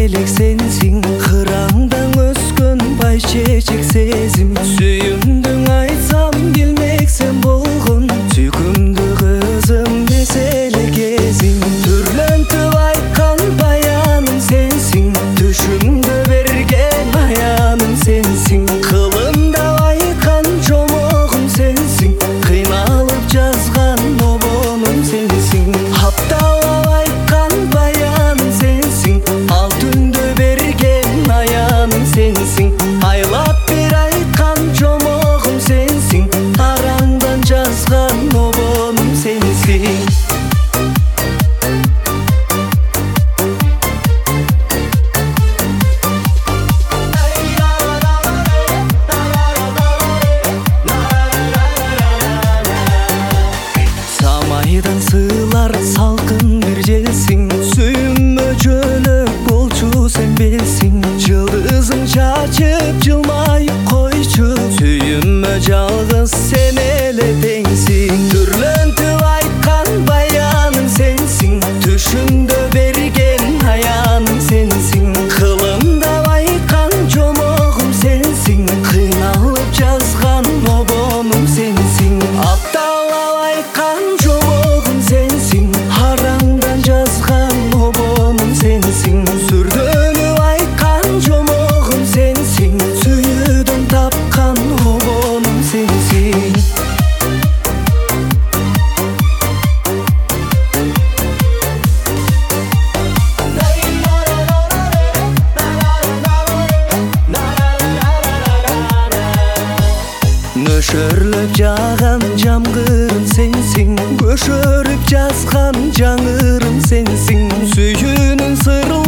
элек сенсиң, кыраңдан өскөн бай чечек сезим. Сүйүмдүң айтсам билмексен болгон, сүйкүмдүү кызым меселе кезиң. Түрлөнтүп айткан баяным сенсиң, түшүмдө берген аяным сенсиң. Кылымда айткан жомогум сенсиң, кыйналып жазган обонум сенсиң. Апталап айткан баяным сенсиң, ал түндө берген аяным сенсиң. Айлап бир айткан жомогум сенсиң, араңдан жазган обонум сенсиң. Самайдан сыйлар салкын бир желсиң, сүйүмө жөнөк болчу сен белсиң. Жылдызың чачып жылмайып койчу, сүйүмө жалгыз сен эле теңсиң. Түрлөнтүп айткан баяным сенсиң, түшүмдө берген аяным сенсиң. Кылымда айткан жомогум сенсиң, кыйналып жазган обонум сенсиң. Апталап айткан жомогум сенсиң, араңдан жазган обонум сенсиң. Сүрдөнүп айткан жомогум сенсиң, сүйүүдөн тапкан обонум сенсиң. Нөшөрлөп жааган жамгырым сенсиң, көшөрүп жазган жаңырым сенсиң. Сүйүүнүн сырлары